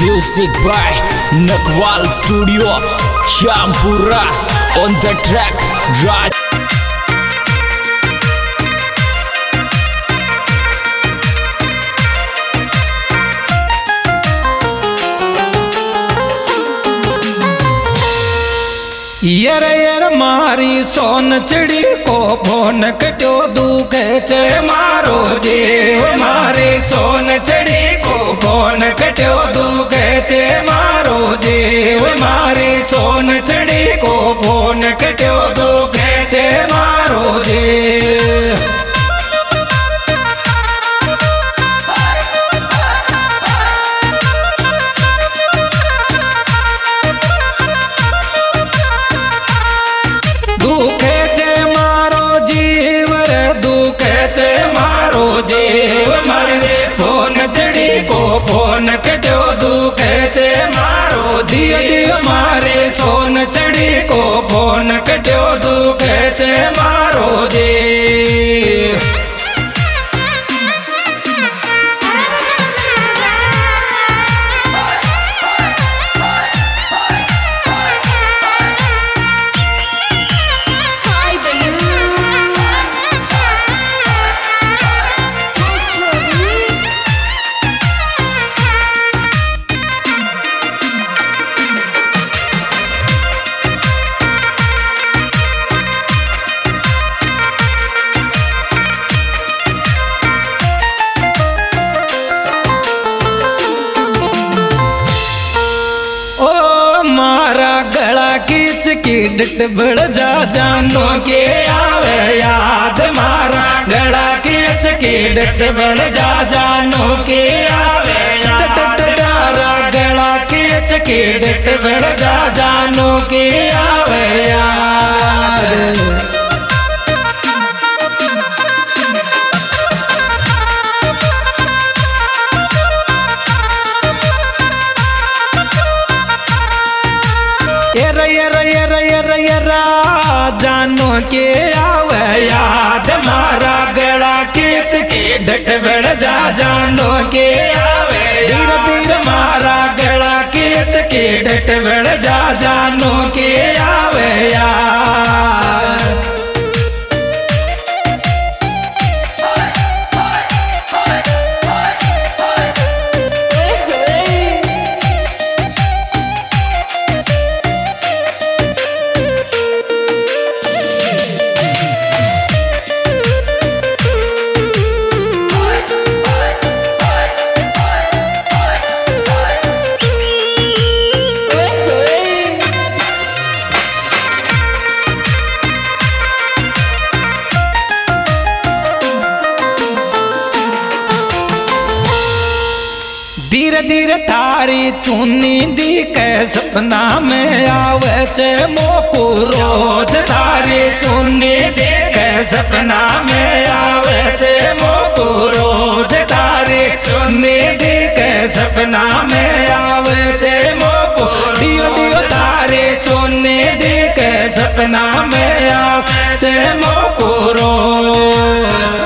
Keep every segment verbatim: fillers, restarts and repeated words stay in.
Music by Nakwal Studio, Shampura on the track, Raj. यर यर मारी सोन चिड़ी को फोन कटो दुखे चे मारो जीव मारी सोन चिड़ी को फोन कटो दुखे चे मारो जीव मारी सोन चिड़ी को फोन कटो दुखे चे मारो जीव। फोन कटो दुखे चे मारो दियो दियो मारे सोन चढ़ी को फोन कटो दुखे चे मारो जी। किच की डट बढ़ जा जानो के आवे याद मारा गला किच की डट बढ़ जा जानो के आवे याद डारा गला किच की डट बढ़ जा जानो के आवे याद। यर यर यर यर यर जानो के आवे याद मारा गला किच के डट बढ़ जा जानो के आवे धीरे धीरे मारा गला किच के डट बढ़ जा जानो के आवे याद। धीरे धीरे थारी चुनी दी के सपना में आवे चे मोकू रोज थारी चुनी दी के सपना में आवे चे मोकू रोज थारी चुनी दी के सपना में आवे चे मोकू दियो दियो थारी चुनी दी के सपना में आवे चे मोकू रोज।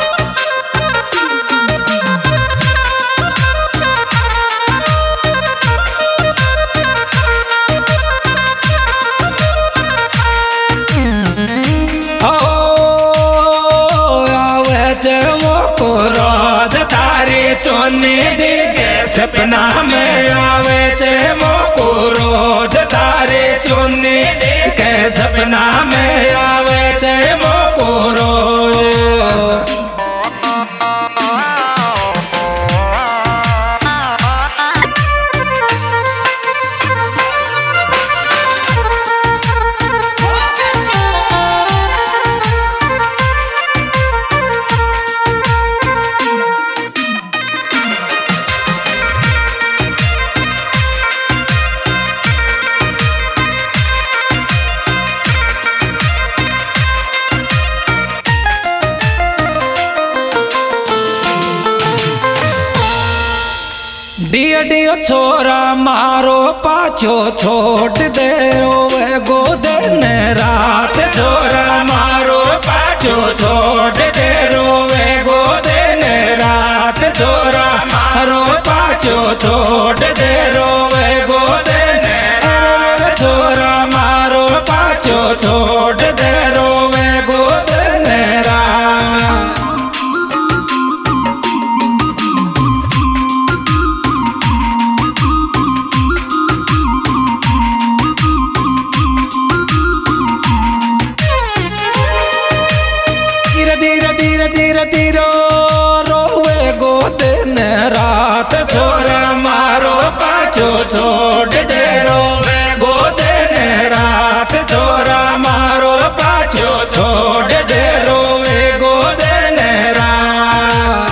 चोने देगे सपना में आवे चे मोको रोज तारे चोने देगे सपना में आवे चे मोको रोज। डियो डियो छोरा मारो पाछो छोड़ दे रोवे गोदे ने रात छोरा मारो पाछो छोड़ दे रोवे गोदे ने रात छोरा मारो पाछो छोड़ दे धीरे धीरे रोवे गो दिन रात छोरा मारो पाछो छोड़ दे रोवे गो दिन रात छोरा मारो पाछो छोड़ दे रोवे गो दिन रात।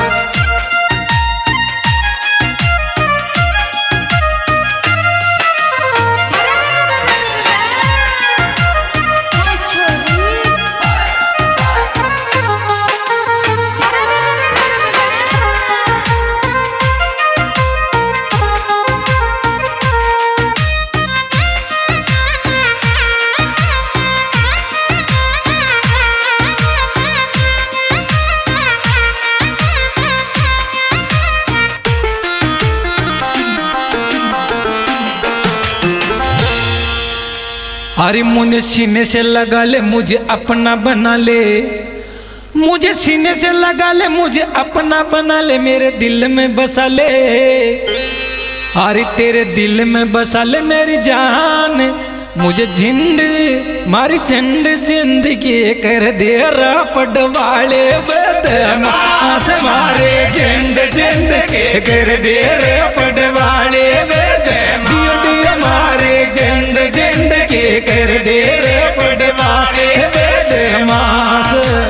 अरे मुझे सीने से लगा ले मुझे अपना बना ले, मुझे सीने से लगा ले मुझे अपना बना ले, मेरे दिल में बसा ले। अरे तेरे दिल में बसा ले मेरी जान, मुझे झिंड मारी चंड जिंदगी कर दे रापड वाले बदमाश मारे झंड जिंदगी कर दे रापड वाले बदमाश मारे झंड जिंदगी कर दे रापड वाले बदमाश।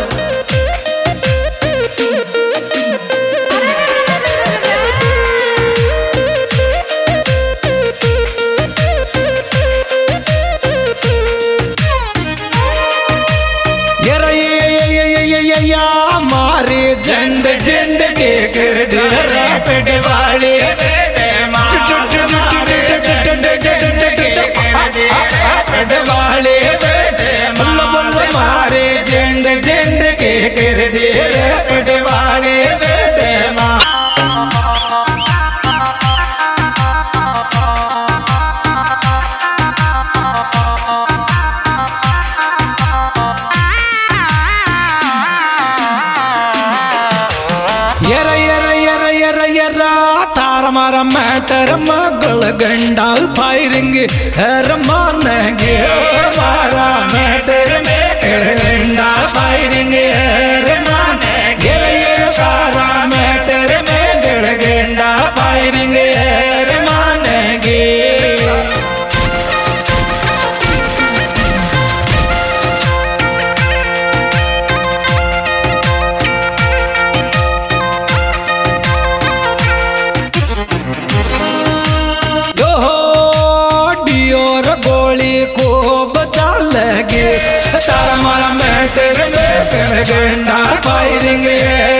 मारे झंड झंड के कर दे रापड वाले रापड वाले मारे झंड झंड के कर दे रापड वाले तार मारा मैटर मगल गंडा फायरिंग हर मानेंगे मारा मैटर में गंडा फायरिंग हर मानेंगे सारा मैटर में गंडा फायरिंग हर मानेंगे। को बचा लगे तारा मारा मैटर में गंडा फायरिंग है